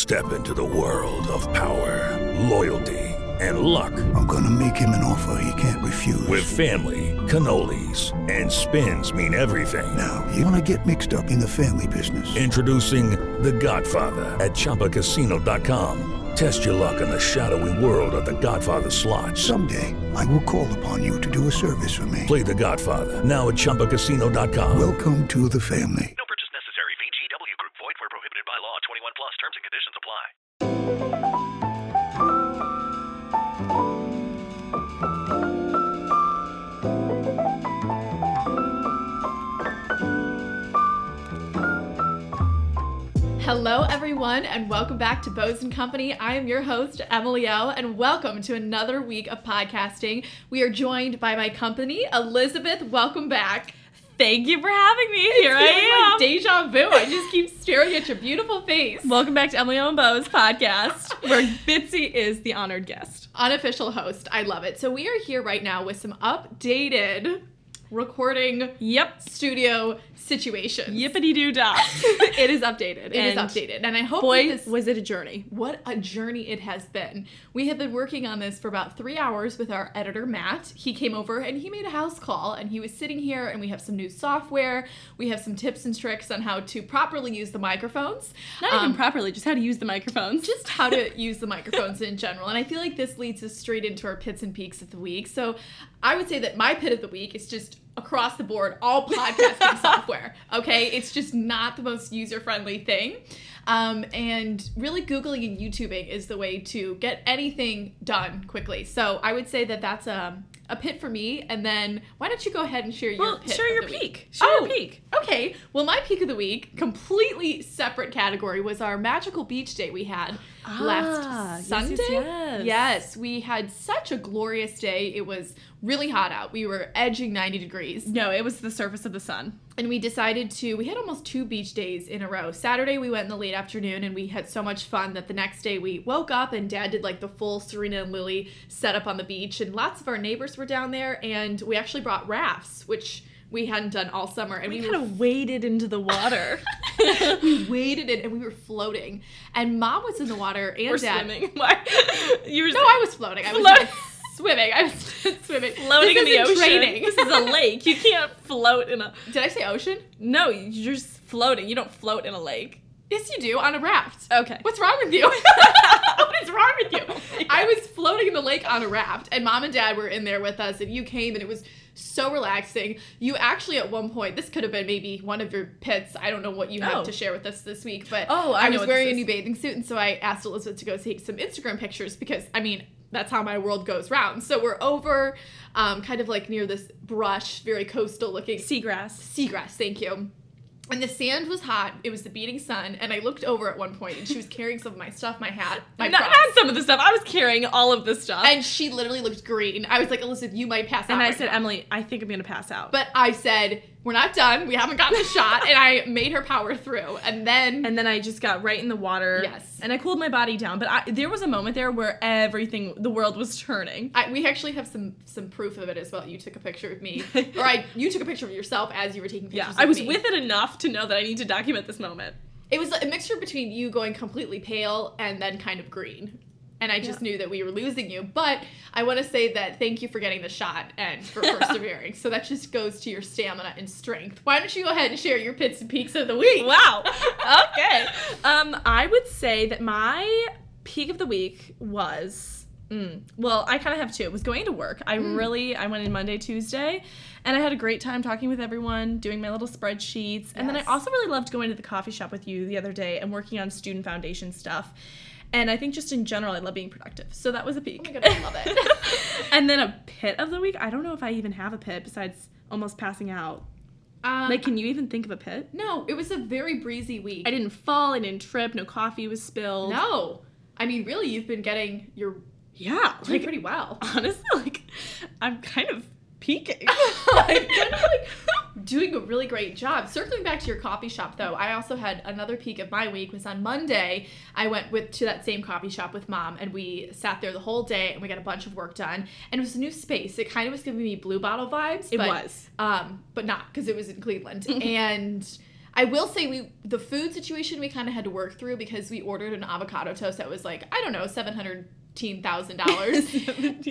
Step into the world of power, loyalty, and luck. I'm gonna make him an offer he can't refuse. With family, cannolis, and spins mean everything. Now, you wanna get mixed up in the family business. Introducing The Godfather at ChumbaCasino.com. Test your luck in the shadowy world of The Godfather slot. Someday, I will call upon you to do a service for me. Play The Godfather now at ChumbaCasino.com. Welcome to the family. No purchase necessary. VGW Group. Void where prohibited by law. 21 plus. Terms and conditions apply. Hello, everyone, and welcome back to Bows & Company. I am your host, Emily O, and welcome to another week of podcasting. We are joined by my company, Elizabeth. Welcome back. Thank you for having me. Here I am. Like deja vu. I just keep staring at your beautiful face. Welcome back to Emily O and Bo's podcast, where Bitsy is the honored guest. Unofficial host. I love it. So we are here right now with some updated recording studio situations. Yippity-doo-dah. It is updated. It is updated. And I hope was it a journey. What a journey it has been. We have been working on this for about 3 hours with our editor, Matt. He came over and he made a house call, and he was sitting here, and we have some new software. We have some tips and tricks on how to properly use the microphones. Not even properly, just how to use the microphones. Just how to use the microphones in general. And I feel like this leads us straight into our pits and peaks of the week. So I would say that my pit of the week is just across the board, all podcasting software, okay? It's just not the most user-friendly thing. And really Googling and YouTubing is the way to get anything done quickly. So I would say that that's a pit for me. And then why don't you go ahead and share your pit share of your the peak. week? Share your peak. Okay. Well, my peak of the week, completely separate category, was our magical beach day we had last Sunday. Yes, we had such a glorious day. It was really hot out. We were edging 90 degrees. No, it was the surface of the sun. And we decided we had almost 2 beach days in a row. Saturday we went in the late afternoon, and we had so much fun that the next day we woke up and Dad did like the full Serena and Lily setup on the beach, and lots of our neighbors were down there, and we actually brought rafts, which we hadn't done all summer. And we kind of waded into the water. We waded in, and we were floating. And Mom was in the water, and We're Dad. swimming. Why? I was floating. I was not swimming. I was swimming. Floating in the ocean. Training. This is a lake. You can't float in a... Did I say ocean? No, you're just floating. You don't float in a lake. Yes, you do, on a raft. Okay. What's wrong with you? What is wrong with you? Oh I was floating in the lake on a raft, and Mom and Dad were in there with us, and you came, and it was so relaxing. You actually, at one point, this could have been maybe one of your pits. I don't know what you have to share with us this week, but I was wearing a new bathing suit, and so I asked Elizabeth to go take some Instagram pictures because, I mean, that's how my world goes round. So we're over kind of like near this brush, very coastal looking. Seagrass, thank you. And the sand was hot. It was the beating sun. And I looked over at one point, and she was carrying some of my stuff, my hat, my props. Not some of the stuff. I was carrying all of this stuff. And she literally looked green. I was like, Elizabeth, you might pass out. And I right said, now. Emily, I think I'm going to pass out. But I said, we're not done. We haven't gotten the shot. And I made her power through. And then I just got right in the water. Yes. And I cooled my body down. But there was a moment there where the world was turning. We actually have some proof of it as well. You took a picture of me. You took a picture of yourself as you were taking pictures of me. I was with it enough to know that I need to document this moment. It was a mixture between you going completely pale and then kind of green. And I just knew that we were losing you. But I want to say that thank you for getting the shot and for persevering. So that just goes to your stamina and strength. Why don't you go ahead and share your pits and peaks of the week? Wow. Okay. I would say that my peak of the week was... well, I kind of have two. It was going to work. I went in Monday, Tuesday, and I had a great time talking with everyone, doing my little spreadsheets. And then I also really loved going to the coffee shop with you the other day and working on student foundation stuff. And I think just in general, I love being productive. So that was a peak. Oh my God, I love it. And then a pit of the week. I don't know if I even have a pit besides almost passing out. Can you even think of a pit? No, it was a very breezy week. I didn't fall. I didn't trip. No coffee was spilled. No. I mean, really, you've been getting doing pretty well. Honestly, I'm kind of peaking. I'm kind of doing a really great job. Circling back to your coffee shop, though, I also had another peak of my week. Was on Monday. I went to that same coffee shop with Mom, and we sat there the whole day, and we got a bunch of work done. And it was a new space. It kind of was giving me Blue Bottle vibes. It was. But not, because it was in Cleveland. And I will say the food situation we kind of had to work through because we ordered an avocado toast that was like, I don't know, $718,000.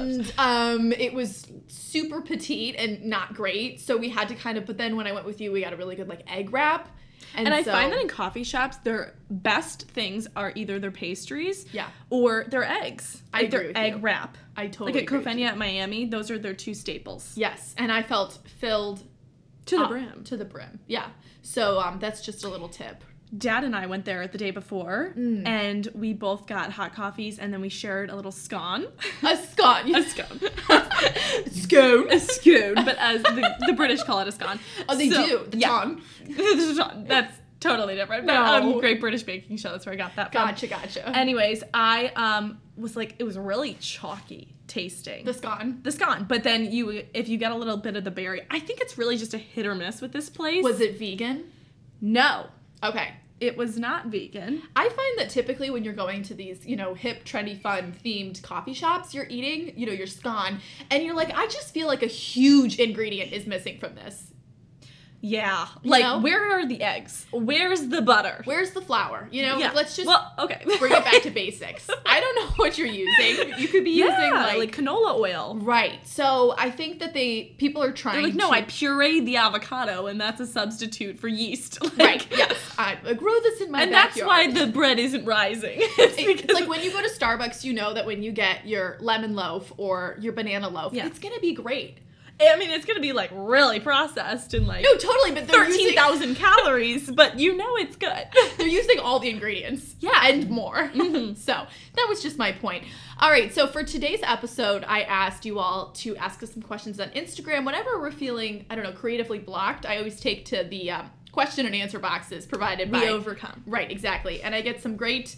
And it was super petite and not great. So we had to kind of, but then when I went with you, we got a really good like egg wrap. And I find that in coffee shops, their best things are either their pastries or their eggs. I agree with egg you. wrap. I totally Like at agree with Kofenia at Miami, those are their two staples. Yes, and I felt filled To the brim. To the brim, yeah. So that's just a little tip. Dad and I went there the day before, and we both got hot coffees, and then we shared a little scone. A scone. A scone. Scone. A scone, but as the British call it a scone. Oh, they do. The ton. That's totally different. No. But, Great British Baking Show, that's where I got that from. Gotcha. Anyways, I was like, it was really chalky tasting. The scone. The scone. But then if you get a little bit of the berry, I think it's really just a hit or miss with this place. Was it vegan? No. Okay. It was not vegan. I find that typically when you're going to these, hip, trendy, fun themed coffee shops, you're eating, your scone, and you're like, I just feel like a huge ingredient is missing from this. Yeah. You know? Where are the eggs? Where's the butter? Where's the flour? Yeah. Let's just okay. bring it back to basics. I don't know what you're using. You could be using like canola oil. Right. So I think that people are trying They're like, no, to... I pureed the avocado, and that's a substitute for yeast. Right, yes. I grow this in my and backyard. that's why the bread isn't rising. It's like when you go to Starbucks, you know that when you get your lemon loaf or your banana loaf, it's going to be great. I mean, it's going to be, like, really processed and, like... No, totally, but they're 13,000 calories, but you know it's good. They're using all the ingredients. Yeah. And more. Mm-hmm. So, that was just my point. All right, so for today's episode, I asked you all to ask us some questions on Instagram. Whenever we're feeling, creatively blocked, I always take to the question and answer boxes provided by... We overcome. Right, exactly. And I get some great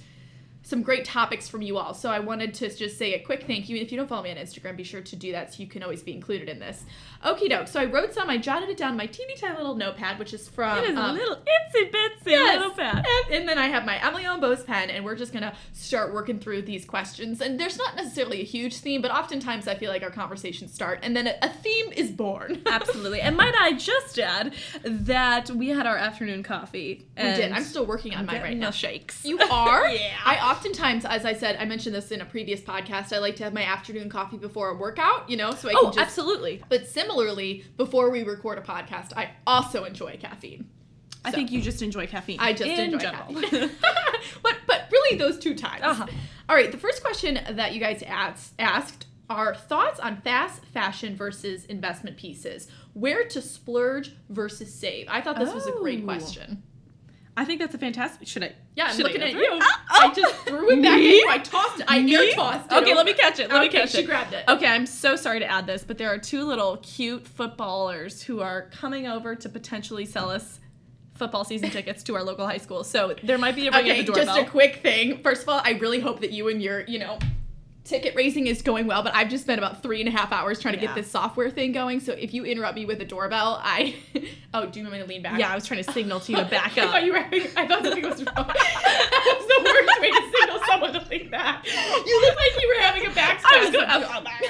topics from you all. So I wanted to just say a quick thank you. And if you don't follow me on Instagram, be sure to do that so you can always be included in this. Okie doke. So I wrote I jotted it down in my teeny tiny little notepad, which is from... It is a little itsy bitsy little pad. And then I have my Emily on Bose pen, and we're just going to start working through these questions. And there's not necessarily a huge theme, but oftentimes I feel like our conversations start, and then a theme is born. Absolutely. And might I just add that we had our afternoon coffee. We did. I'm still working on mine right now. Shakes. You are? Yeah. I oftentimes, as I said, I mentioned this in a previous podcast, I like to have my afternoon coffee before a workout, so I can just... absolutely. But similarly, before we record a podcast, I also enjoy caffeine. I think you just enjoy caffeine. I just enjoy general. caffeine. but really those two times. Uh-huh. All right, the first question that you guys asked are thoughts on fast fashion versus investment pieces. Where to splurge versus save? I thought this was a great question. I think that's a fantastic... Should I? Yeah, I'm should looking I at answer you. it? I just threw it back at you. I tossed it. I air tossed it. Okay, let me catch it. Let me catch it. She grabbed it. Okay, I'm so sorry to add this, but there are two little cute footballers who are coming over to potentially sell us football season tickets to our local high school. So there might be a ring at the doorbell. Just a quick thing. First of all, I really hope that you and your, ticket raising is going well, but I've just spent about 3.5 hours trying to get this software thing going. So if you interrupt me with a doorbell, oh, do you want me to lean back? Yeah, I was trying to signal to you to back up. I thought something was wrong. That was the worst way to signal someone to lean back. You look like you were having a back spasm. I was going, I'll back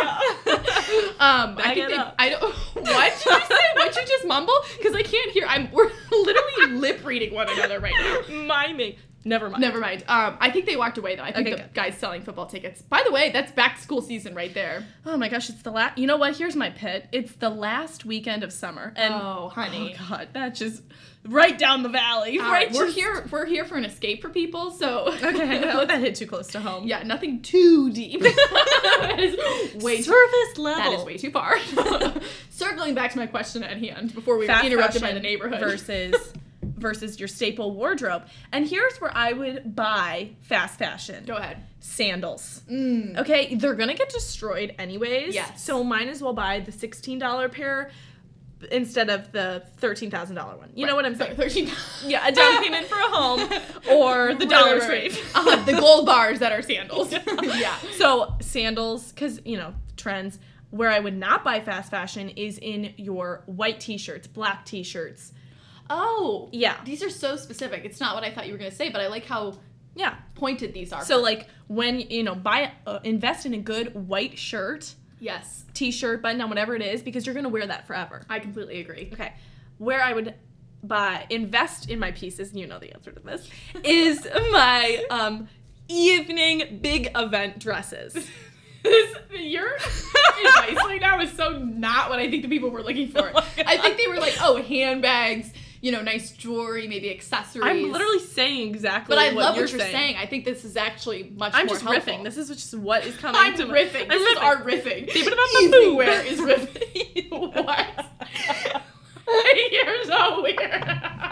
up. I don't. What did you say? What'd you just mumble? Because I can't hear. We're literally lip reading one another right now. Miming. Never mind. I think they walked away though. I think the good. guy's selling football tickets. By the way, that's back to school season right there. Oh my gosh, it's the last. You know what? Here's my pit. It's the last weekend of summer. And oh, honey. Oh god, that's just right down the valley. We're here for an escape for people. So okay, I hope that hit too close to home. Yeah, nothing too deep. That is way surface level. That is way too far. Circling back to my question at hand before we were Fast interrupted by the neighborhood versus your staple wardrobe. And here's where I would buy fast fashion. Go ahead. Sandals. Okay, they're gonna get destroyed anyways. Yes. So might as well buy the $16 pair instead of the $13,000 one. You know what I'm saying? $13. Yeah, a down payment for a home or the Dollar Tree. The gold bars that are sandals. Yeah. So sandals, because, trends. Where I would not buy fast fashion is in your white t-shirts, black t-shirts. Oh. Yeah. These are so specific. It's not what I thought you were going to say, but I like how pointed these are. So, like, when, invest in a good white shirt. Yes. T-shirt, button down, whatever it is, because you're going to wear that forever. I completely agree. Okay. Where I would invest in my pieces, and you know the answer to this, is my evening big event dresses. Your advice right now is so not what I think the people were looking for. Oh I think they were like, oh, handbags, you know, nice jewelry, maybe accessories. I'm literally saying exactly but I what love you're what you're saying. I think this is actually much I'm more just helpful. riffing. This is just what is coming I'm to riffing. I'm This is riffing. our riffing. Evening wear is riffing. What? You're so weird.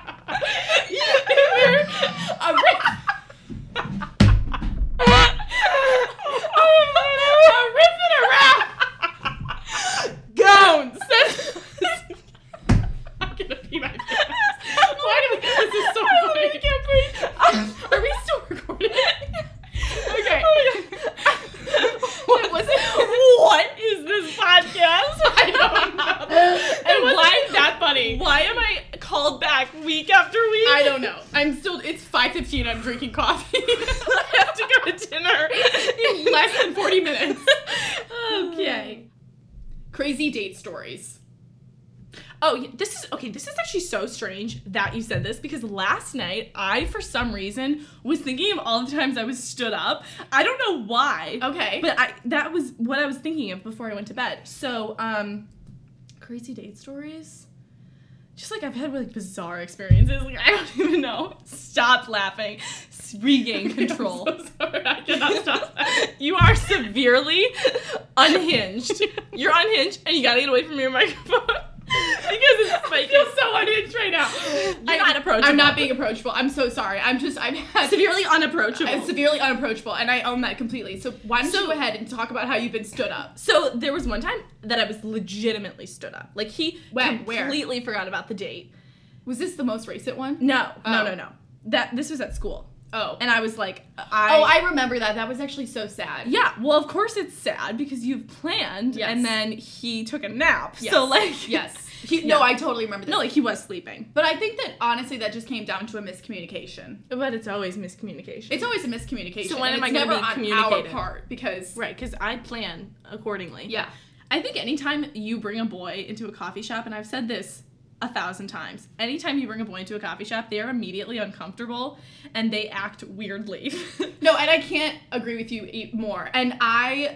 You're a riff. A riff and a rap. Gowns. I'm gonna pee my pants. Why do we? This is so funny. I can't breathe. Are we still recording? Okay. What was it? What is this podcast? I don't know. And why is that funny? Why am I called back week after week? I don't know. It's 5:15. I'm drinking coffee. I have to go to dinner In less than 40 minutes. Okay. Crazy date stories. Oh, yeah, this is actually so strange that you said this, because last night I, for some reason, was thinking of all the times I was stood up. I don't know why. Okay. But that was what I was thinking of before I went to bed. So, crazy date stories? Just like I've had like bizarre experiences. Like I don't even know. Stop laughing. Regain control. I'm so sorry. I cannot stop that. You are severely unhinged. You're unhinged and you gotta get away from your microphone. Because it's I feel so unhinged right now. You're not approachable. I'm not being approachable. I'm so sorry. I'm severely unapproachable. I'm severely unapproachable, and I own that completely. So why don't you go ahead and talk about how you've been stood up? So there was one time that I was legitimately stood up. Like he When? Where? completely forgot about the date. Was this the most recent one? No. Oh. This was at school. Oh. And I was like, I remember that. That was actually so sad. Yeah, well, of course it's sad because you've planned, Yes. and then he took a nap. Yes. So, like... Yes. Yeah. No, I totally remember this. No, like, he was sleeping. But I think that, honestly, that just came down to a miscommunication. But it's always miscommunication. It's always a miscommunication. So when and am I it's gonna never be on communicated? our part, because... Right, because I plan accordingly. Yeah. I think anytime you bring a boy into a coffee shop, and I've said this 1,000 times, anytime you bring a boy into a coffee shop, they are immediately uncomfortable, and they act weirdly. No, and I can't agree with you more. And I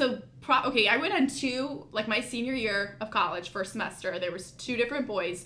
went on my senior year of college, first semester, there was two different boys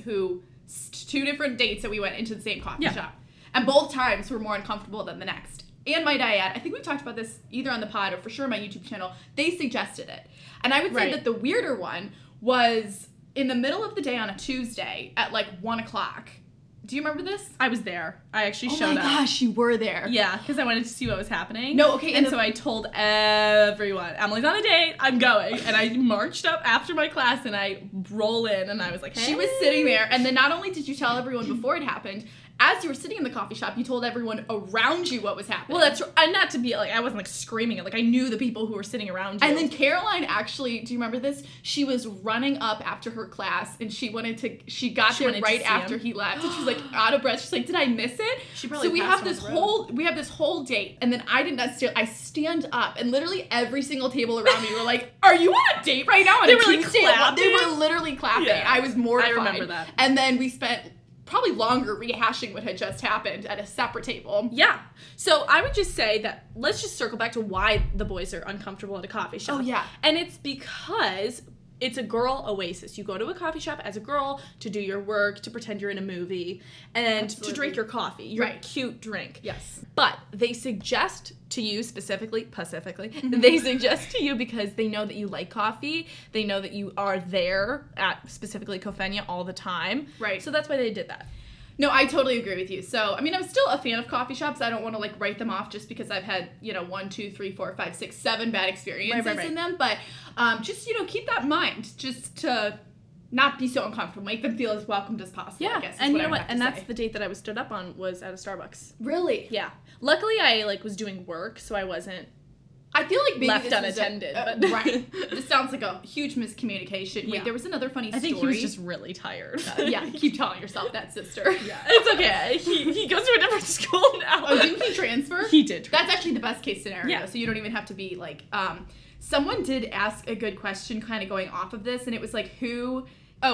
two different dates that we went into the same coffee shop. And both times were more uncomfortable than the next. And might I add, I think we talked about this either on the pod or for sure on my YouTube channel, they suggested it. And I would say that the weirder one was in the middle of the day on a Tuesday at like 1 o'clock. Do you remember this? I was there. I actually showed up. Oh my gosh, you were there. Yeah, because I wanted to see what was happening. No, okay. And so I told everyone, Emily's on a date, I'm going. And I marched up after my class and I roll in and I was like, hey. She was sitting there, and then not only did you tell everyone before it happened, as you were sitting in the coffee shop, you told everyone around you what was happening. Well, that's and not to be like I wasn't like screaming it. Like I knew the people who were sitting around you. And then Caroline actually, do you remember this? She was running up after her class, and she got there right after he left, and she was like out of breath. She's like, "Did I miss it?" She probably so we passed have on this whole date, and then I stand up, and literally every single table around me were like, "Are you on a date right now?" And They were, like, clapping? They were literally clapping. Yeah. I was mortified. I remember that. And then we spent probably longer rehashing what had just happened at a separate table. Yeah. So I would just say that let's just circle back to why the boys are uncomfortable at a coffee shop. Oh, yeah. And it's because it's a girl oasis. You go to a coffee shop as a girl to do your work, to pretend you're in a movie, and to drink your coffee, your cute drink. Yes. But they suggest to you specifically, they suggest to you because they know that you like coffee. They know that you are there at specifically Kofenia all the time. Right. So that's why they did that. No, I totally agree with you. So, I mean, I'm still a fan of coffee shops. I don't want to, like, write them off just because I've had, 1, 2, 3, 4, 5, 6, 7 bad experiences in them. But just, keep that in mind just to not be so uncomfortable. Make them feel as welcomed as possible, I guess. And you know what? And that's the date that I was stood up on was at a Starbucks. Really? Yeah. Luckily, I, was doing work, so I wasn't I feel like maybe left this unattended. Was but right. This sounds like a huge miscommunication. Wait, Yeah. there was another funny story. I think he was just really tired. Yeah, keep telling yourself that, sister. Yeah, it's okay. He goes to a different school now. Oh, didn't he transfer? He did. That's actually the best case scenario. Yeah. So you don't even have to be like, someone did ask a good question kind of going off of this, and it was like, who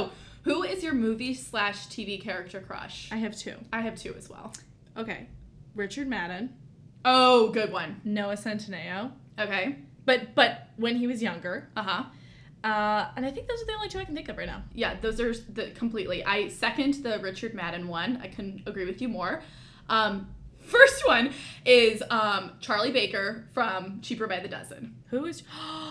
Who is your movie/TV character crush? I have 2. I have 2 as well. Okay. Richard Madden, Oh, good one. Noah Centineo, Okay. but when he was younger. Uh-huh. And I think those are the only 2 I can think of right now. Yeah, those are completely. I second the Richard Madden one. I couldn't agree with you more. First one is Charlie Baker from Cheaper by the Dozen. Who is...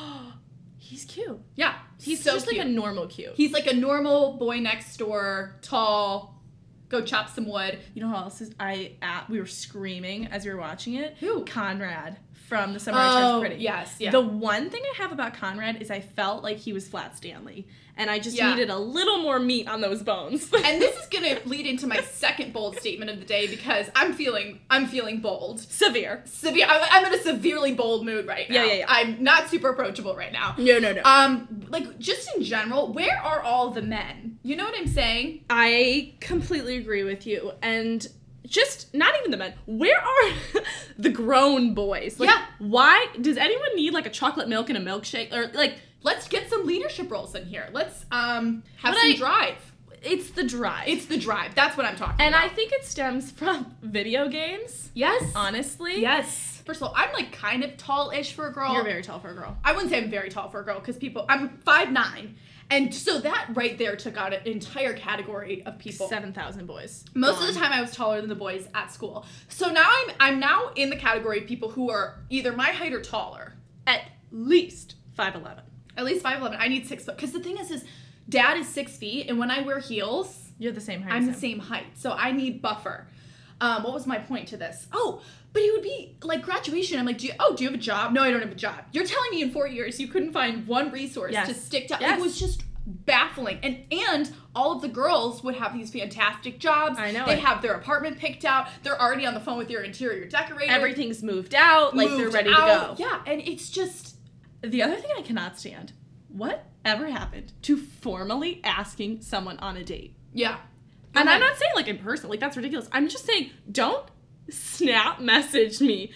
He's cute. Yeah, He's so just cute. like a normal cute. He's like a normal boy next door, tall, go chop some wood. You know who else is... we were screaming as we were watching it. Who? Conrad from The Summer I Turned Pretty. Yes, yeah. The one thing I have about Conrad is I felt like he was Flat Stanley. And I just Yeah. needed a little more meat on those bones. And this is gonna lead into my second bold statement of the day because I'm feeling bold. Severe. I'm in a severely bold mood right now. Yeah. I'm not super approachable right now. No. Like just in general, where are all the men? You know what I'm saying? I completely agree with you. And just, not even the men, where are the grown boys? Like, Yeah. Why, does anyone need like a chocolate milk and a milkshake? Or like, Let's get some leadership roles in here. Let's have But some drive. it's the drive. It's the drive. That's what I'm talking and about. I think it stems from video games, yes. honestly. Yes. First of all, I'm like kind of tall-ish for a girl. You're very tall for a girl. I wouldn't say I'm very tall for a girl because I'm 5'9", and so that right there took out an entire category of people. 7,000 boys. Most of the time, I was taller than the boys at school. So now I'm now in the category of people who are either my height or taller. At least 5'11". At least 5'11". I need 6 foot because the thing is Dad is 6 feet, and when I wear heels, You're the same height I'm as the him. same height. So I need buffer. What was my point to this? Oh, but it would be like graduation. I'm like, do you have a job? No, I don't have a job. You're telling me in 4 years you couldn't find one resource Yes. to stick to. Yes. It was just baffling. And all of the girls would have these fantastic jobs. I know They it. have their apartment picked out. They're already on the phone with your interior decorator. Everything's moved out, like they're moved ready out. to go. Yeah, and it's just The other thing I cannot stand, what ever happened to formally asking someone on a date? yeah. And I'm not saying like in person, like that's ridiculous. I'm just saying don't snap message me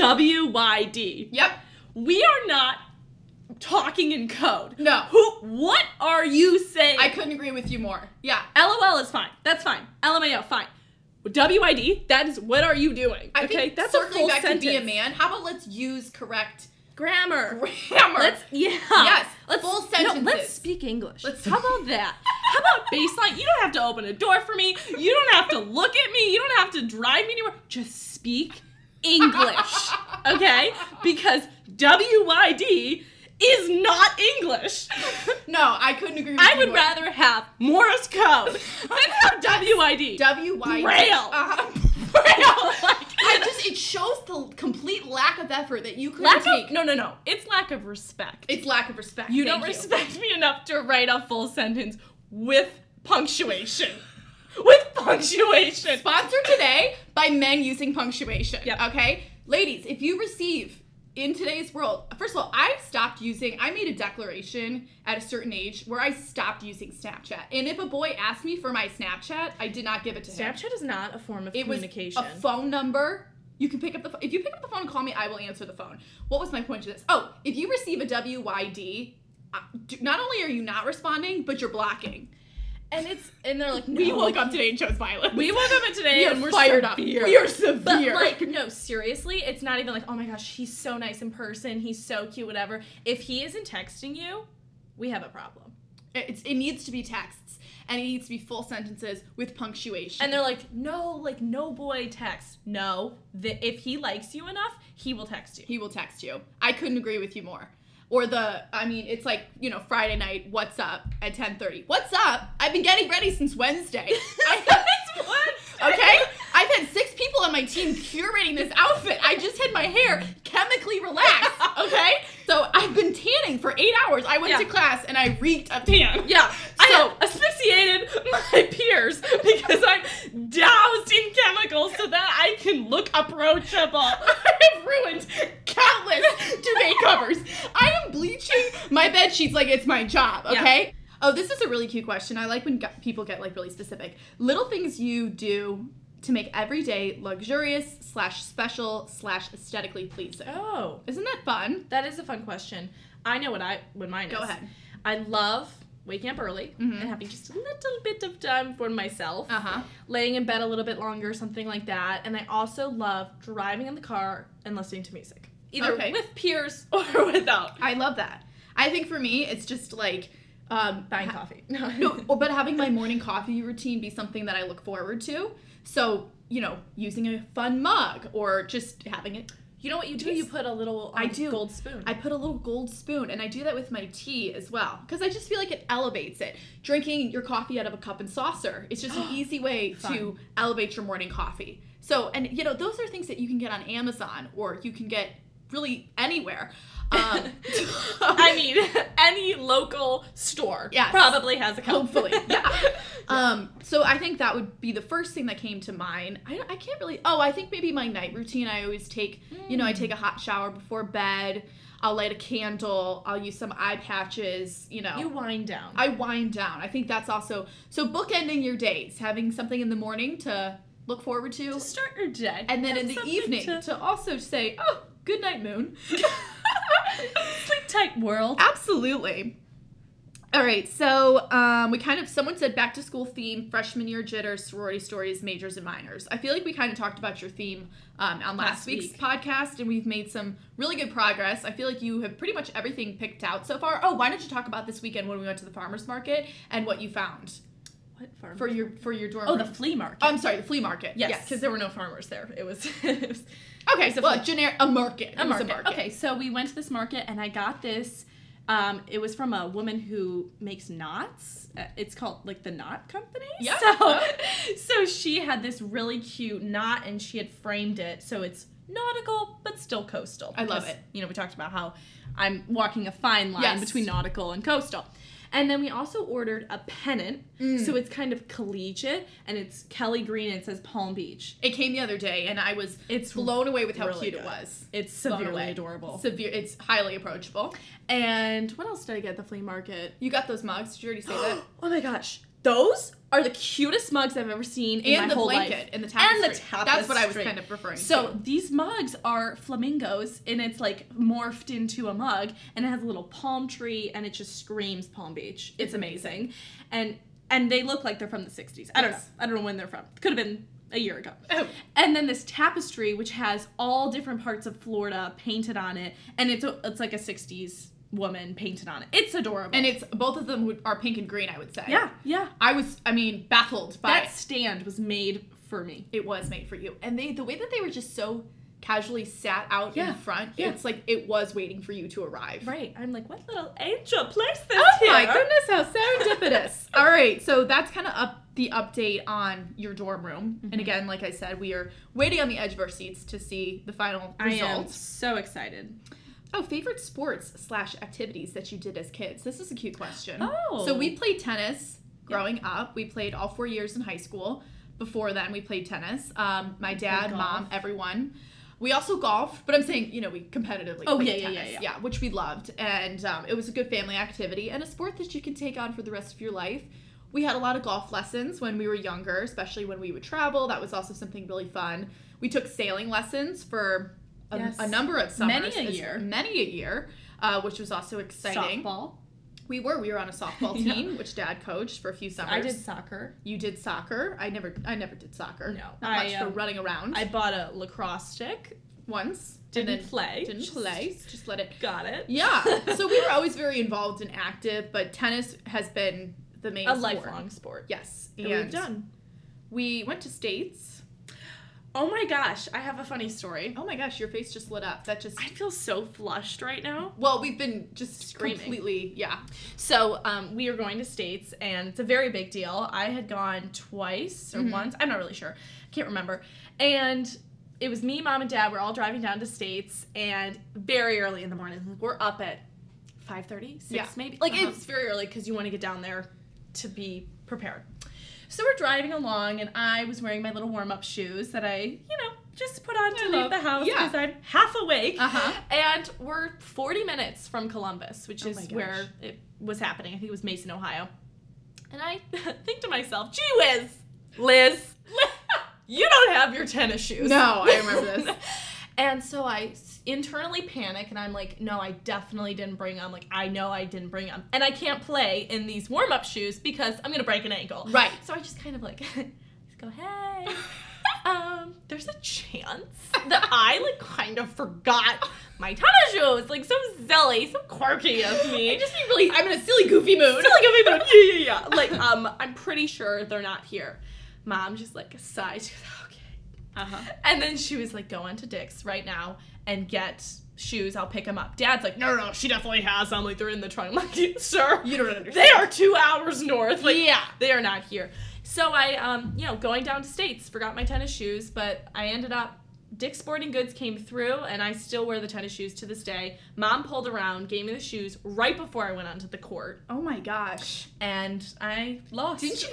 WYD. Yep. We are not talking in code. No. What are you saying? I couldn't agree with you more. Yeah. LOL is fine. That's fine. LMAO, fine. WYD, that is what are you doing? I okay, think that's a circling full back sentence. to be a man. How about let's use correct Grammar. grammar? Yes. Full sentences. No, let's speak English. Let's- How about that? How about baseline? You don't have to open a door for me. You don't have to look at me. You don't have to drive me anywhere. Just speak English. Okay? Because WYD is not English. No, I couldn't agree with I you would more. rather have Morse code than have WYD. WYD. Braille. Braille. Like, It shows the complete lack of effort that you could lack take. of, no. It's lack of respect. It's lack of respect. You Thank don't respect me enough to write a full sentence with punctuation. With punctuation. Sponsored today by men using punctuation. Yep. Okay? Ladies, if you receive in today's world, first of all, I made a declaration at a certain age where I stopped using Snapchat. And if a boy asked me for my Snapchat, I did not give it to him. Snapchat is not a form of It was communication. a phone number. You can pick up the phone. If you pick up the phone and call me, I will answer the phone. What was my point to this? Oh, if you receive a WYD, not only are you not responding, but you're blocking. and they're like, no, We woke like, up today and chose violence. We woke up today and we're fired up. severe. We are severe. But like, no, seriously, it's not even like, oh my gosh, he's so nice in person, he's so cute, whatever. If he isn't texting you, we have a problem. it needs to be texts, and it needs to be full sentences with punctuation. And they're like, no boy text. No, if he likes you enough, he will text you. He will text you. I couldn't agree with you more. Or it's like, Friday night, what's up at 10:30. What's up? I've been getting ready since Wednesday. Okay? I've had 6 people on my team curating this outfit. I just had my hair chemically relaxed, okay? So I've been tanning for 8 hours. I went to class and I reeked of tan. Yeah, I So- have asphyxiated my peers because I'm doused in chemicals so that I can look approachable. I have ruined countless duvet covers. I am bleaching my bed sheets like it's my job, okay? Oh, this is a really cute question. I like when people get like really specific. Little things you do to make every day luxurious /special /aesthetically pleasing. Oh, Isn't that fun? that is a fun question. I know what mine is. Go ahead. I love waking up early and having just a little bit of time for myself. Uh-huh. Laying in bed a little bit longer, something like that. And I also love driving in the car and listening to music. Either with peers or without. I love that. I think for me, it's just like... buying coffee. No, but having my morning coffee routine be something that I look forward to. So, using a fun mug or just having it. You know what you do? You put a little gold spoon. I put a little gold spoon, and I do that with my tea as well, because I just feel like it elevates it. Drinking your coffee out of a cup and saucer, it's just an easy way to elevate your morning coffee. So, and those are things that you can get on Amazon, or you can get really anywhere. I mean, any local store probably has a cup. Hopefully, yeah. So I think that would be the first thing that came to mind. I can't really... Oh, I think maybe my night routine, I always take, I take a hot shower before bed. I'll light a candle. I'll use some eye patches, You wind down. I wind down. I think that's also... So bookending your days, having something in the morning to look forward to. To start your day. And then in the evening to also say, oh, good night, moon. Sleep tight, world. Absolutely. All right, so someone said back to school theme, freshman year jitters, sorority stories, majors and minors. I feel like we kind of talked about your theme on last week's podcast, and we've made some really good progress. I feel like you have pretty much everything picked out so far. Oh, why don't you talk about this weekend when we went to the farmer's market and what you found? What farmer's for your dorm room? The flea market. I'm sorry, the flea market. Yes, because there were no farmers there. It was okay, well, a market. A market. Okay, so we went to this market, and I got this. It was from a woman who makes knots. It's called, the Knot Company. Yeah. So she had this really cute knot, and she had framed it, so it's nautical, but still coastal. I love it. We talked about how I'm walking a fine line between nautical and coastal. And then we also ordered a pennant, so it's kind of collegiate, and it's Kelly green, and it says Palm Beach. It came the other day, and I was blown away with how really cute good. It was. It's severely adorable. It's highly approachable. And what else did I get at the flea market? You got those mugs. Did you already say that? Oh my gosh. Those are the cutest mugs I've ever seen in my whole life. And the blanket and the tapestry. And the tapestry. That's what I was kind of referring to. So these mugs are flamingos, and it's morphed into a mug, and it has a little palm tree, and it just screams Palm Beach. It's amazing. And they look like they're from the 60s. I don't know when they're from. Could have been a year ago. Oh. And then this tapestry, which has all different parts of Florida painted on it, and it's like a 60s woman painted on it. It's adorable. And it's both of them are pink and green, I would say. Yeah. I was baffled by that stand was made for me. It was made for you. And the way that they were just so casually sat out in front, it's like it was waiting for you to arrive. Right. I'm like, what little angel placed this Oh here? my goodness, how serendipitous. All right, so that's kind of the update on your dorm room. Mm-hmm. And again, like I said, we are waiting on the edge of our seats to see the final results. I am so excited. Oh, favorite sports/activities that you did as kids. This is a cute question. Oh. So we played tennis growing up. We played all 4 years in high school. Before then, we played tennis. My dad, mom, everyone. We also golfed, but I'm saying, we competitively played tennis. Yeah, which we loved. And it was a good family activity and a sport that you can take on for the rest of your life. We had a lot of golf lessons when we were younger, especially when we would travel. That was also something really fun. We took sailing lessons for a number of summers. Many a year, which was also exciting. Softball. We were on a softball team, which Dad coached for a few summers. I did soccer. You did soccer. I never did soccer. No. Not much for running around. I bought a lacrosse stick. Once. Didn't play. Just let it. Got it. Yeah. So we were always very involved and active, but tennis has been the main sport. A lifelong sport. Yes. And we've done. We went to States. Oh my gosh, I have a funny story. Oh my gosh, your face just lit up. I feel so flushed right now. Well, we've been just screaming. Completely, yeah. So, we are going to States, and it's a very big deal. I had gone twice or once. I'm not really sure. I can't remember. And it was me, Mom, and Dad. We're all driving down to States, and very early in the morning. We're up at 5:30, 6 maybe. It's very early because you want to get down there to be prepared. So we're driving along, and I was wearing my little warm-up shoes that I, just put on to leave the house because I'm half awake. And we're 40 minutes from Columbus, which is where it was happening. I think it was Mason, Ohio. And I think to myself, gee whiz, Liz, you don't have your tennis shoes. No, I remember this. And so I internally panic, and I'm like, no, I definitely didn't bring them. Like, I know I didn't bring them. And I can't play in these warm-up shoes because I'm going to break an ankle. Right. So I just kind of like, just go, hey, there's a chance that I, like, kind of forgot my tennis shoes. Like, so silly, so quirky of me. I'm in a silly, goofy mood. Silly, goofy mood. Yeah. Like, I'm pretty sure they're not here. Mom just, like, sighs. She goes, okay. Uh-huh. And then she was like, go into Dick's right now and get shoes. I'll pick them up. Dad's like, no, she definitely has them. Like, they're in the trunk. I'm like, sir, You don't understand. they are 2 hours north. Like, Yeah. they are not here. So I, going down to States, forgot my tennis shoes, but I ended up, Dick's Sporting Goods came through, and I still wear the tennis shoes to this day. Mom pulled around, gave me the shoes right before I went onto the court, Oh my gosh. and I lost. Didn't you?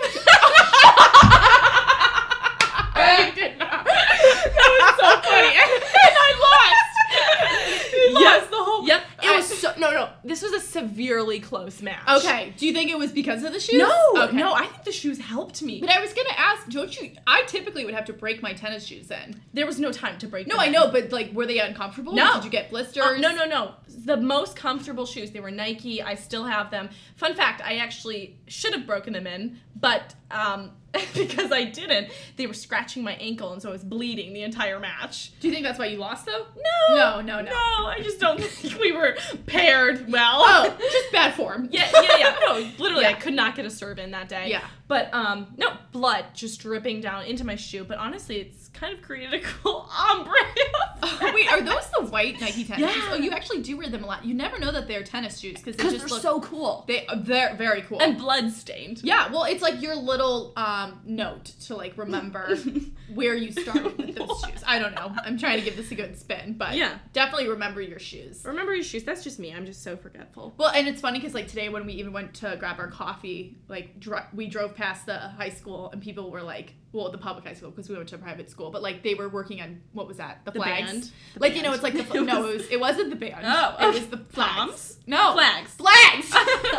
I did not. That was so funny. And I lost. Yes, the whole. Yep. It was so no. This was a severely close match. Okay. Do you think it was because of the shoes? No, Okay. no. I think the shoes helped me. But I was gonna ask, I typically would have to break my tennis shoes then. There was no time to break. No, them I in. know, but like, were they uncomfortable? No. Did you get blisters? No. The most comfortable shoes. They were Nike. I still have them. Fun fact: I actually should have broken them in, but because I didn't, they were scratching my ankle, and so I was bleeding the entire match. Do you think that's why you lost though? No. No. No, I just don't think we were paired well. Oh, just bad form. Yeah. No, literally, Yeah. I could not get a serve in that day. Yeah. But, no, blood just dripping down into my shoe. But honestly, it's kind of created a cool ombre. Oh, wait, are those the white Nike tennis shoes? Yeah. Oh, you actually do wear them a lot. You never know that they're tennis shoes because they Because just they're look so cool. They're very cool. And blood stained. yeah, well, it's like your little note to like remember where you started with those shoes. I don't know. I'm trying to give this a good spin, but Yeah. definitely remember your shoes. Remember your shoes. That's just me. I'm just so forgetful. Well, and it's funny because like today when we even went to grab our coffee, like we drove past the high school and people were like, well, the public high school because we went to a private school, but like they were working on what was that? The flags. band? The Like you know, band. it's like the it wasn't the band. Oh. It was the flags. Toms? No, Flags. Flags.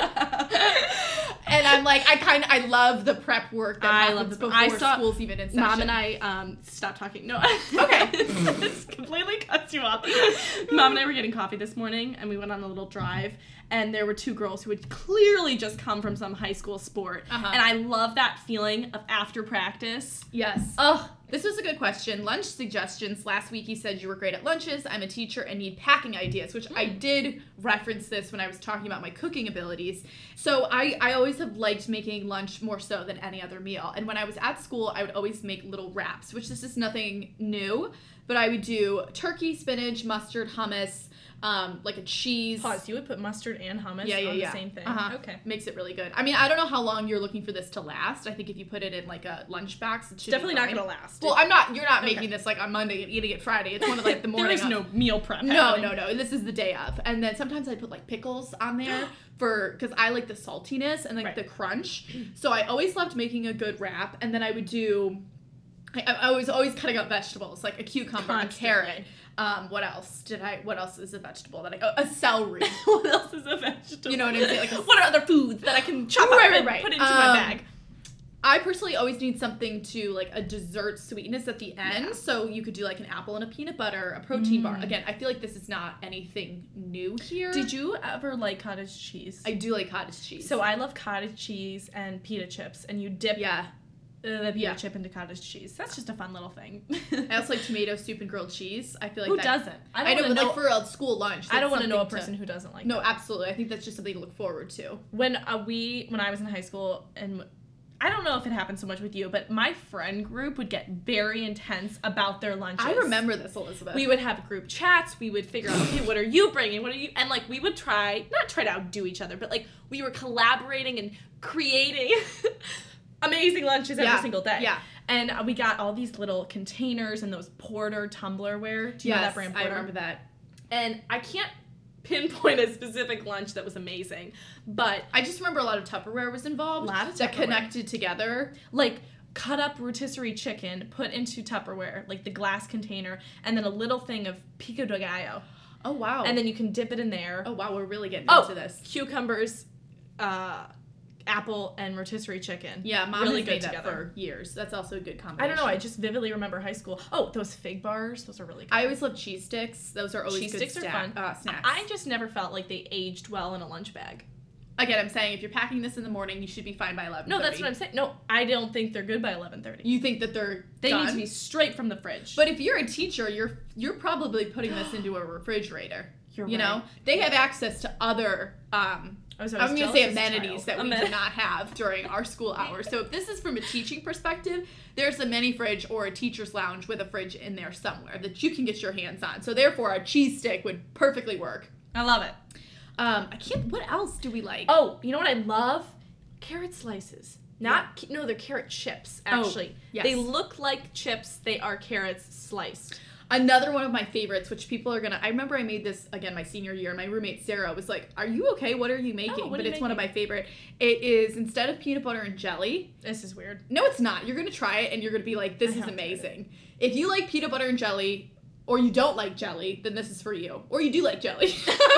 And I'm like, I love the prep work that I love happens the- before I saw- school's even in session. Mom and I stopped talking. No. Okay. This completely cuts you off. Mom and I were getting coffee this morning, and we went on a little drive, and there were two girls who had clearly just come from some high school sport. Uh-huh. And I love that feeling of after practice. Yes. Ugh. This was a good question. Lunch suggestions. Last week you said you were great at lunches. I'm a teacher and need packing ideas, which I did reference this when I was talking about my cooking abilities. So I always have liked making lunch more so than any other meal. And when I was at school, I would always make little wraps, which is just nothing new. But I would do turkey, spinach, mustard, hummus, like a cheese. Pause. You would put mustard and hummus Yeah. on the same thing. Uh-huh. Okay. Makes it really good. I mean, I don't know how long you're looking for this to last. I think if you put it in like a lunchbox, it should Definitely be not fine. going to last. Well, you're not making this like on Monday and eating it Friday. It's one of like the morning. There is of. no meal prep. No. happening. This is the day of. And then sometimes I put like pickles on there because I like the saltiness and like Right. the crunch. So I always loved making a good wrap. And then I would do, I was always cutting up vegetables like a cucumber, Constantly. a carrot. What else is a vegetable that a celery. What else is a vegetable? You know what I'm saying? Like what are other foods that I can chop up Right, and right. put into my bag? I personally always need something to like a dessert sweetness at the end. Yeah. So you could do like an apple and a peanut butter, a protein bar. Again, I feel like this is not anything new here. Did you ever like cottage cheese? I do like cottage cheese. So I love cottage cheese and pita chips, and you dip yeah. the pita Yeah. chip into cottage cheese. That's just a fun little thing. I also like tomato soup and grilled cheese. I feel like Who that, doesn't? I know, but like for a school lunch. I don't want want to know a person who doesn't like No, that. absolutely. I think that's just something to look forward to. When I was in high school, and I don't know if it happened so much with you, but my friend group would get very intense about their lunches. I remember this, Elizabeth. We would have group chats. We would figure out, okay, what are you bringing? What are you? And like we would not try to outdo each other, but like we were collaborating and creating amazing lunches every single day. Yeah. And we got all these little containers and those Porter Tumblerware. Do you know that brand? I Porter? remember that. And I can't pinpoint a specific lunch that was amazing, but I just remember a lot of Tupperware was involved. A lot of that Tupperware. connected together. like cut up rotisserie chicken, put into Tupperware, like the glass container, and then a little thing of pico de gallo. Oh wow. And then you can dip it in there. oh wow, we're really getting Oh, into this. cucumbers, apple and rotisserie chicken. Yeah, Mom really has good made that together. for years. That's also a good I combination. don't know. I just vividly remember high school. Oh, those fig bars. Those are really good. I always love cheese sticks. Those are always Cheese good sticks are fun. snacks. I just never felt like they aged well in a lunch bag. Again, I'm saying if you're packing this in the morning, you should be fine by 11:30. No, that's what I'm saying. No, I don't think they're good by 11:30. You think that They done? need to be straight from the fridge. But if you're a teacher, you're probably putting this into a refrigerator. You're you right. know, they have access to other. I'm going to say amenities that we do not have during our school hours. So if this is from a teaching perspective, there's a mini fridge or a teacher's lounge with a fridge in there somewhere that you can get your hands on. So therefore, a cheese stick would perfectly work. I love it. What else do we like? Oh, you know what I love? Carrot slices. No, they're carrot chips, actually. yes. They look like chips. They are carrots sliced. Another one of my favorites, which people are I remember I made this, again, my senior year, and my roommate Sarah was like, are you okay? What are you making? what are But you it's one of my favorite. It is, instead of peanut butter and jelly, This is weird. no, it's not. You're going to try it, and you're going to be like, this is amazing. If you like peanut butter and jelly, or you don't like jelly, then this is for you. Or you do like jelly.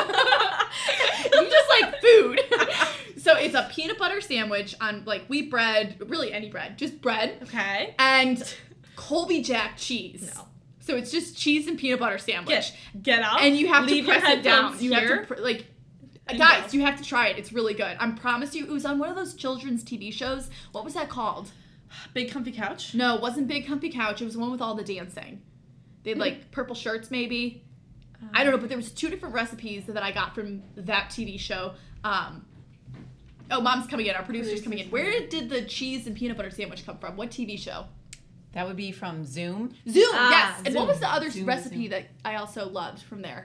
You just like food. So it's a peanut butter sandwich on, like, wheat bread, really any bread, just bread, Okay. and Colby Jack cheese. No. So it's just cheese and peanut butter sandwich. Get out. And you have Leave to your press it down. headphones You here. have to, like, And guys, go. you have to try it. It's really good. I promise you, it was on one of those children's TV shows. What was that called? Big comfy couch. No, it wasn't Big Comfy Couch. It was the one with all the dancing. They had, like, purple shirts, maybe. I don't know, but there was 2 different recipes that I got from that TV show. Mom's coming in. Our producer's coming in. Where did the cheese and peanut butter sandwich come from? What TV show? That would be from Zoom. Zoom, yes. And what Zoom. was the other Zoom, recipe Zoom. that I also loved from there?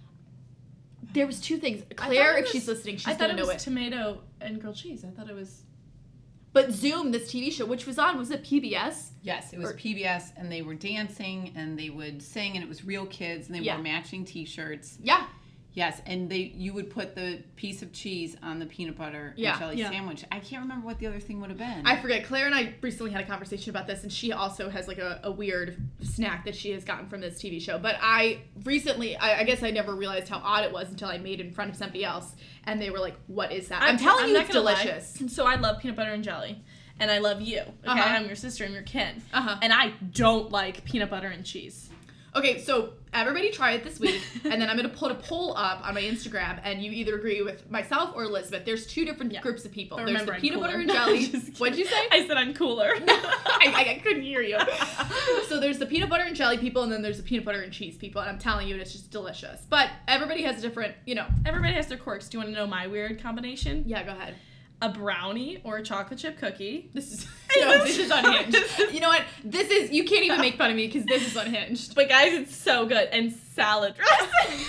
There was 2 things. I Claire, thought it if she's was- listening, she's I thought going it to know was it. tomato and grilled cheese. I thought it was. But Zoom, this TV show, which was on, was it PBS? Yes, it was Or- PBS, and they were dancing, and they would sing, and it was real kids, and they Yeah. wore matching T-shirts. Yeah. Yes, and you would put the piece of cheese on the peanut butter Yeah. and jelly Yeah. sandwich. I can't remember what the other thing would have been. I forget. Claire and I recently had a conversation about this, and she also has, like, a weird snack that she has gotten from this TV show. But I recently, I guess I never realized how odd it was until I made it in front of somebody else, and they were like, what is that? I'm telling you, not it's gonna lie. delicious. So I love peanut butter and jelly. And I love you. Okay, Uh-huh. I'm your sister. I'm your kin. Uh-huh. And I don't like peanut butter and cheese. Okay, so everybody try it this week, and then I'm going to put a poll up on my Instagram, and you either agree with myself or Elizabeth. There's 2 different groups of people. But There's remember, the I'm peanut butter cooler. and jelly. Just kidding. What'd you say? I said I'm cooler. I couldn't hear you. So there's the peanut butter and jelly people, and then there's the peanut butter and cheese people, and I'm telling you, it's just delicious. But everybody has a different, Everybody has their quirks. Do you want to know my weird combination? Yeah, go ahead. A brownie or a chocolate chip cookie. This is this is unhinged. You know what? You can't even make fun of me because this is unhinged. But guys, it's so good. And salad dressing.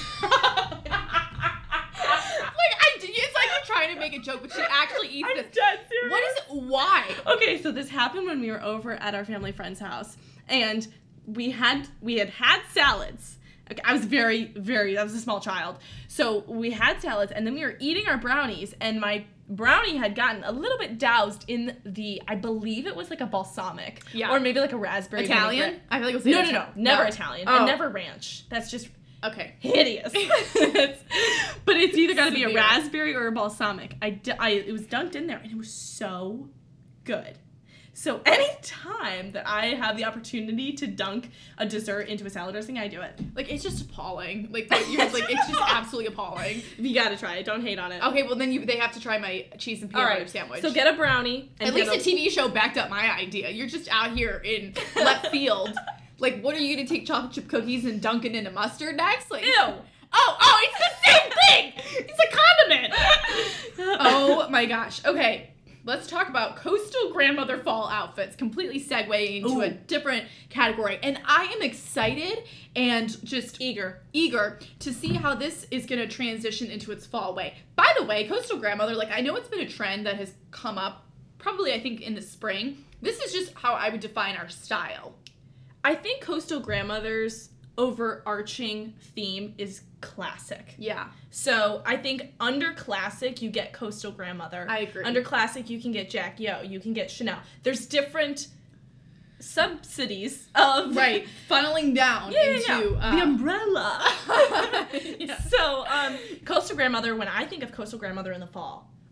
It's like you're trying to make a joke, but she actually eats I'm this. dead serious. What is it? Why? Okay, so this happened when we were over at our family friend's house, and we had salads. Okay, I was I was a small child. So we had salads, and then we were eating our brownies, and my brownie had gotten a little bit doused in I believe it was like a balsamic. Yeah. Or maybe like a raspberry Italian? vinaigrette. I feel like it was No, Italian. never Italian. Oh. And never ranch. That's just Okay. hideous. But it's either got to be a Severe. raspberry or a balsamic. It was dunked in there, and it was so good. So anytime that I have the opportunity to dunk a dessert into a salad dressing, I do it. Like, it's just appalling. Like, what you're like, it's just absolutely appalling. You gotta try it. Don't hate on it. Okay, well then they have to try my cheese and peanut All butter right. sandwich. So get a brownie. And At least get a TV show backed up my idea. You're just out here in left field. Like, what are you gonna take chocolate chip cookies and dunk it into mustard next? Like, Ew. Oh, it's the same thing. It's a condiment. Oh my gosh. Okay. Let's talk about coastal grandmother fall outfits, completely segueing into a different category. And I am excited and just eager to see how this is going to transition into its fall way. By the way, coastal grandmother, like, I know it's been a trend that has come up probably, I think, in the spring. This is just how I would define our style. I think coastal grandmother's overarching theme is classic. Yeah. So I think under classic, you get coastal grandmother. I agree. Under classic, you can get Jack Yo. You can get Chanel. There's different subsidies of Right. Funneling down into... the umbrella. Yeah. So coastal grandmother, when I think of coastal grandmother in the fall,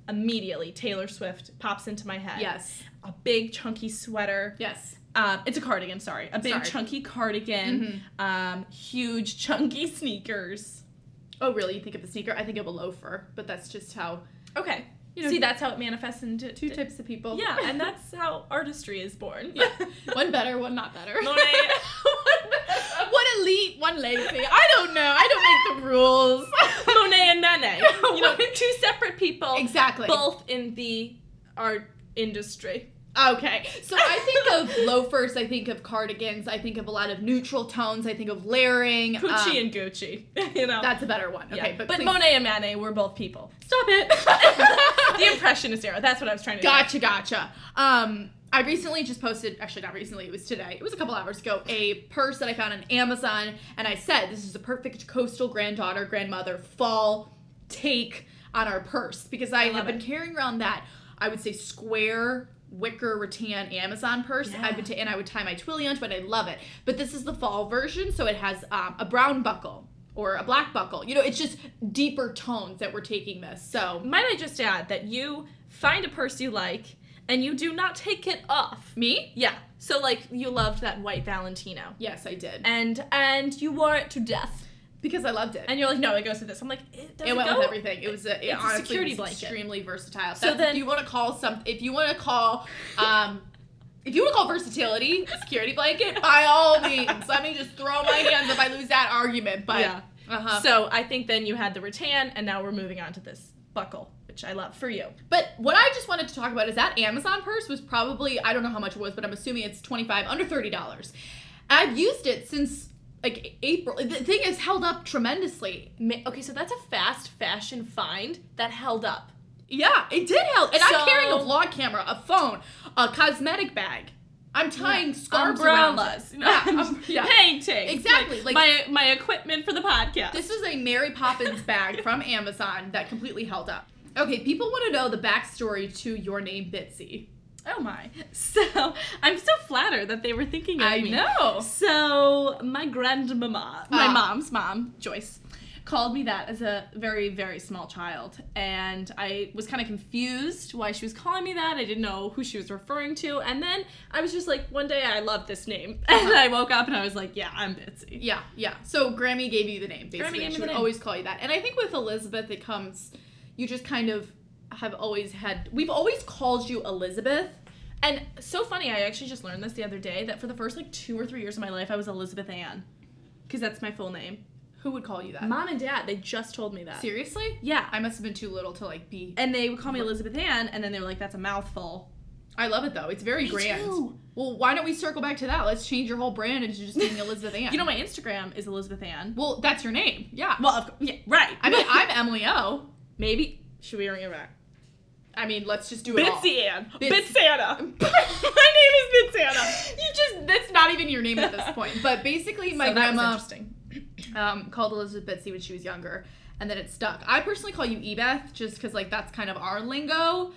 immediately Taylor Swift pops into my head. Yes. A big chunky sweater. Yes. It's a cardigan, sorry. A big chunky cardigan. Huge chunky sneakers. Oh, really? You think of a sneaker? I think of a loafer, but that's just how... Okay. You know, see, that's how it manifests into... Two types of people. Yeah, and that's how artistry is born. Yeah. One better, one not better. Monet. One elite, one lazy. I don't know. I don't make the rules. Monet and Nene. You know, two separate people. Exactly. Both in the art industry. Okay, so I think of loafers, I think of cardigans, I think of a lot of neutral tones, I think of layering. Gucci and Gucci, you know. That's a better one. Okay, yeah. But please. Monet and Manet were both people. Stop it. The Impressionist era. That's what I was trying to say. Gotcha. I recently just posted, actually not recently, it was today, it was a couple hours ago, a purse that I found on Amazon, and I said this is a perfect coastal grandmother fall take on our purse, because I have been carrying around that, I would say, square wicker rattan Amazon purse. Yeah. I would tie my twilly onto it. I love it. But this is the fall version, so it has a brown buckle or a black buckle. You know, it's just deeper tones that we're taking this. So might I just add that you find a purse you like and you do not take it off. Me? Yeah. So like you loved that white Valentino. Yes, I did. And you wore it to death. Because I loved it. And you're like, no, it goes with this. I'm like, it went with everything. It was it's honestly, a security was blanket. Extremely versatile. So then, if you want to call versatility a security blanket, by all means, let me just throw my hands if I lose that argument. But yeah. So I think then you had the rattan, and now we're moving on to this buckle, which I love for you. But what I just wanted to talk about is that Amazon purse was probably, I don't know how much it was, but I'm assuming it's under $30. I've used it since like April. The thing is held up tremendously. Okay, so that's a fast fashion find that held up. Yeah, it did help. And I'm carrying a vlog camera, a phone, a cosmetic bag. I'm tying scarves umbrellas, around. Painting. Exactly. Like my equipment for the podcast. This is a Mary Poppins bag from Amazon that completely held up. Okay, people want to know the backstory to your name, Bitsy. Oh my. So, I'm so flattered that they were thinking of me. I know. So, my grandmama, my mom's mom, Joyce, called me that as a very, very small child. And I was kind of confused why she was calling me that. I didn't know who she was referring to. And then I was just like, one day I love this name. And I woke up and I was like, yeah, I'm Bitsy. Yeah. So, Grammy gave you the name, basically. Grammy gave me she would the name. always call you that. And I think with Elizabeth, it comes, you just kind of have always had, we've always called you Elizabeth. And so funny, I actually just learned this the other day, that for the first like 2 or 3 years of my life, I was Elizabeth Ann. Because that's my full name. Who would call you that? Mom and Dad, they just told me that. Seriously? Yeah. I must have been too little to like be. And they would call me Elizabeth Ann, and then they were like, that's a mouthful. I love it though. It's very grand. Too. Well, why don't we circle back to that? Let's change your whole brand into just being Elizabeth Ann. You know, my Instagram is Elizabeth Ann. Well, that's your name. Yeah. Well, yeah, right. I mean, I'm Emily O. Maybe. Should we bring it back? I mean, let's just do it all. Bitsy Ann. Bits- Bitsana. My name is Bitsana. That's not even your name at this point. But basically, my So that was grandma interesting. called Elizabeth Bitsy when she was younger, and then it stuck. I personally call you Ebeth just because, like, that's kind of our lingo.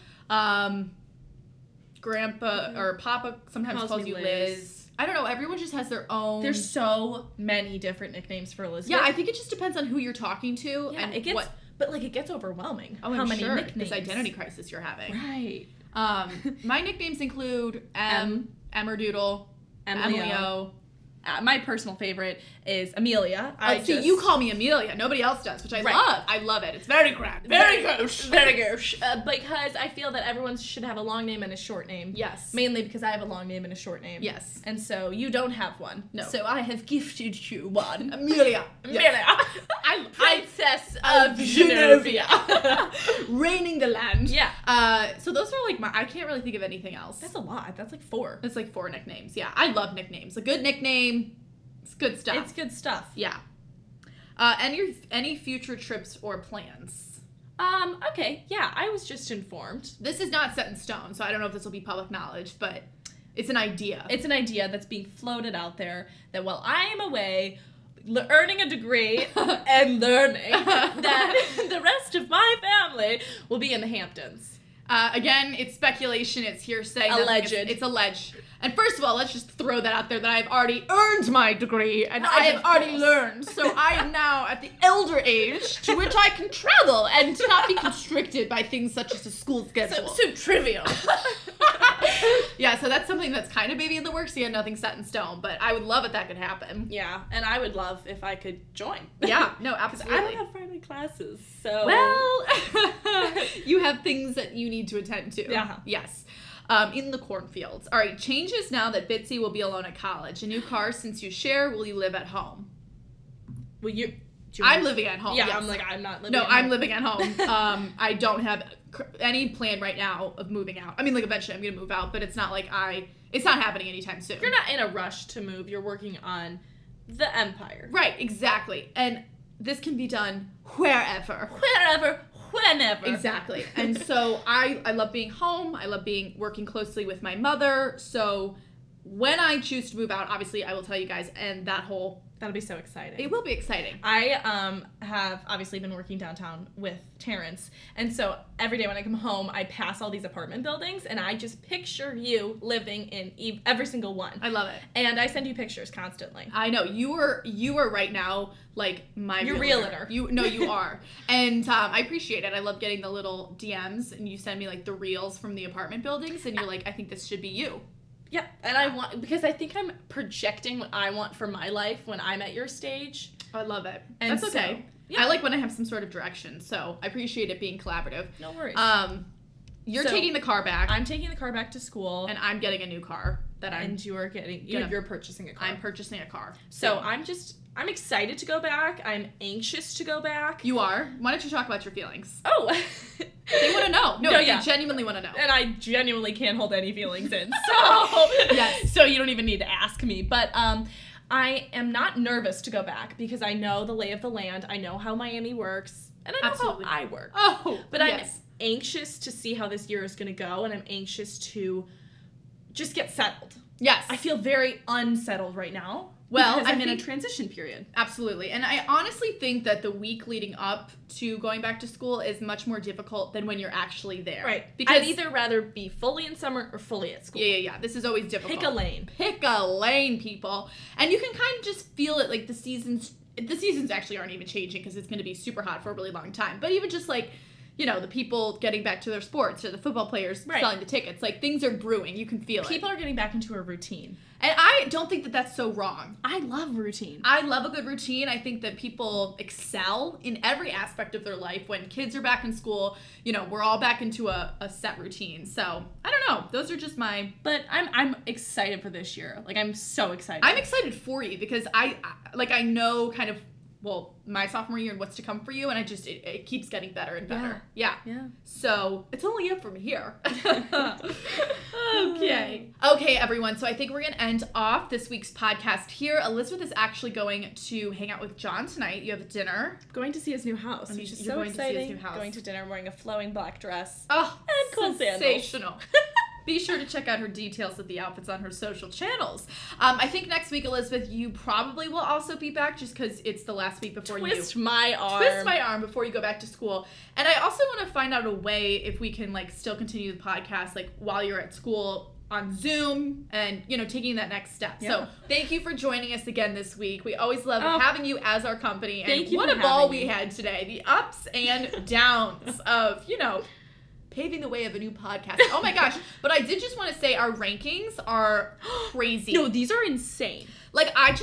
Grandpa or Papa sometimes calls me you Liz. Liz. I don't know. Everyone just has their own. There's so many different nicknames for Elizabeth. Yeah, I think it just depends on who you're talking to and it gets, what. but like it gets overwhelming. Oh, how I'm many sure, nicknames? this identity crisis you're having. Right. My nicknames include Emmerdoodle, Emily O. My personal favorite is Amelia. You call me Amelia. Nobody else does, which I Right. love. I love it. It's very grand. Very gauche. Very gauche. Because I feel that everyone should have a long name and a short name. Yes. Mainly because I have a long name and a short name. Yes. And so you don't have one. No. So I have gifted you one. Amelia. Amelia. Princess of Genovia. Reigning the land. Yeah. So those are like I can't really think of anything else. That's a lot. That's like 4. It's like 4 nicknames. Yeah. I love nicknames. A good nickname. It's good stuff. It's good stuff. Yeah. Any future trips or plans? Okay. Yeah, I was just informed. This is not set in stone, so I don't know if this will be public knowledge, but it's an idea. It's an idea that's being floated out there that while I am away earning a degree and learning, that the rest of my family will be in the Hamptons. Again, it's speculation, it's hearsay. Alleged. It's alleged. And first of all, let's just throw that out there that I've already earned my degree and I have already learned. So I am now at the elder age to which I can travel and not be constricted by things such as a school schedule. So trivial. Yeah, so that's something that's kind of maybe in the works. You have nothing set in stone, but I would love if that could happen. Yeah, and I would love if I could join. Yeah, no, Because absolutely. I don't have Friday classes, so... Well, you have things that you need to attend to. Yeah. Yes. In the cornfields. All right, changes now that Bitsy will be alone at college. A new car since you share. Will you live at home? Well, you... I'm living at home. Yeah, yes. I'm like, I'm not living No, at I'm home. living at home. I don't have any plan right now of moving out. I mean, like, eventually I'm going to move out, but it's not like it's not happening anytime soon. You're not in a rush to move. You're working on the empire. Right, exactly. And this can be done wherever. Wherever, whenever. Exactly. And so I love being home. I love working closely with my mother. So when I choose to move out, obviously I will tell you guys, and That'll be so exciting. it will be exciting. I have obviously been working downtown with Terrence, and so every day when I come home, I pass all these apartment buildings, and I just picture you living in every single one. I love it. And I send you pictures constantly. I know you are right now like my Your realtor. realtor. You are, and I appreciate it. I love getting the little DMs, and you send me like the reels from the apartment buildings, and you're like, I think this should be you. Yeah, and I want, because I think I'm projecting what I want for my life when I'm at your stage. I love it. And That's okay. so, yeah. I like when I have some sort of direction, so I appreciate it being collaborative. No worries. You're So, taking the car back, I'm taking the car back to school, and I'm getting a new car that and you're getting, gonna- you're purchasing a car. I'm purchasing a car. So I'm excited to go back. I'm anxious to go back. You are. Why don't you talk about your feelings? Oh. They want to know. No, yeah. they genuinely want to know. And I genuinely can't hold any feelings in. So, Yes. So you don't even need to ask me. But I am not nervous to go back because I know the lay of the land. I know how Miami works. And I know Absolutely. how I work. Oh, But yes. I'm anxious to see how this year is going to go. And I'm anxious to just get settled. Yes. I feel very unsettled right now. Well, because I I'm in a think- transition period. Absolutely. And I honestly think that the week leading up to going back to school is much more difficult than when you're actually there. Right. Because I'd either rather be fully in summer or fully at school. Yeah. This is always difficult. Pick a lane. Pick a lane, people. And you can kind of just feel it, like the seasons actually aren't even changing because it's going to be super hot for a really long time. But even just like, you know, the people getting back to their sports or the football players Right. selling the tickets, like things are brewing. You can feel People it. are getting back into a routine. And I don't think that that's so wrong. I love routine. I love a good routine. I think that people excel in every aspect of their life. When kids are back in school, you know, we're all back into a set routine. So, I don't know. Those are just my... But I'm excited for this year. Like, I'm so excited. I'm excited for you because I know kind of, well, my sophomore year and what's to come for you, and it keeps getting better and better. Yeah. So, it's only up from here. Okay, everyone. So I think we're going to end off this week's podcast here. Elizabeth is actually going to hang out with John tonight. You have a dinner. going to see his new house, which is You're so going to see his exciting. new house. Going to dinner, wearing a flowing black dress. Oh, And cool sandals. sensational. Be sure to check out her details of the outfits on her social channels. I think next week, Elizabeth, you probably will also be back just because it's the last week before Twist you... my arm. Twist my arm before you go back to school. And I also want to find out a way if we can, like, still continue the podcast, like, while you're at school on Zoom and, you know, taking that next step. Yeah. So thank you for joining us again this week. We always love having you as our company. And Thank you what for a ball having we me. had today. The ups and downs of, you know, paving the way of a new podcast. Oh my gosh. But I did just want to say our rankings are crazy. No, these are insane. Like, I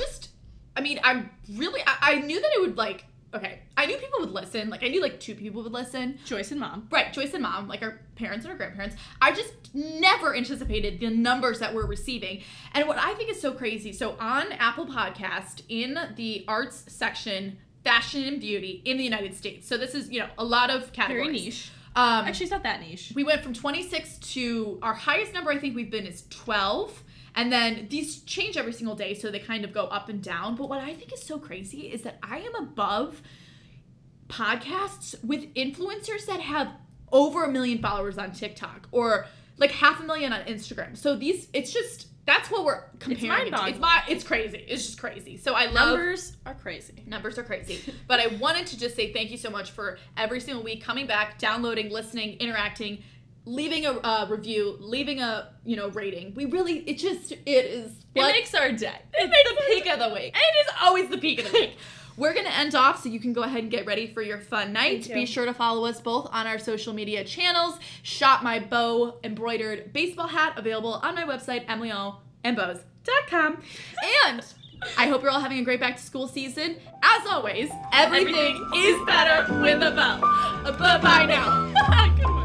knew that it would, like, okay, I knew people would listen. Like, I knew, like, 2 people would listen. Joyce and Mom. Right, Joyce and Mom, like our parents and our grandparents. I just never anticipated the numbers that we're receiving. And what I think is so crazy, so on Apple Podcast, in the arts section, fashion and beauty in the United States. So this is, you know, a lot of categories. Very niche. Um, Actually, it's not that niche. we went from 26 to our highest number I think we've been is 12. And then these change every single day, so they kind of go up and down. But what I think is so crazy is that I am above podcasts with influencers that have over 1 million followers on TikTok or like 500,000 on Instagram. So that's what we're comparing it to. mind-boggling. It's crazy. It's just crazy. So I love... Numbers are crazy. Numbers are crazy. But I wanted to just say thank you so much for every single week coming back, downloading, listening, interacting, leaving a review, leaving a rating. It is It makes our day. It's the peak of the week. It is always the peak of the week. We're going to end off so you can go ahead and get ready for your fun night. Be sure to follow us both on our social media channels. Shop my bow embroidered baseball hat available on my website, emilyandbows.com. And I hope you're all having a great back to school season. As always, everything is better with a bow. Bye-bye now. Good work.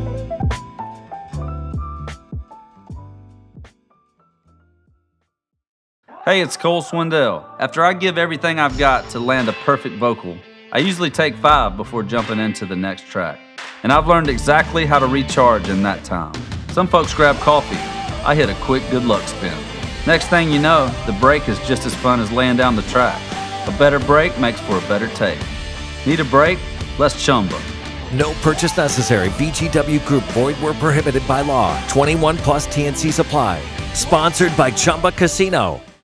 Hey, it's Cole Swindell. After I give everything I've got to land a perfect vocal, I usually take 5 before jumping into the next track. And I've learned exactly how to recharge in that time. Some folks grab coffee. I hit a quick good luck spin. Next thing you know, the break is just as fun as laying down the track. A better break makes for a better take. Need a break? Let's chumba. No purchase necessary. VGW Group. Void where prohibited by law. 21 plus TNC Supply. Sponsored by Chumba Casino.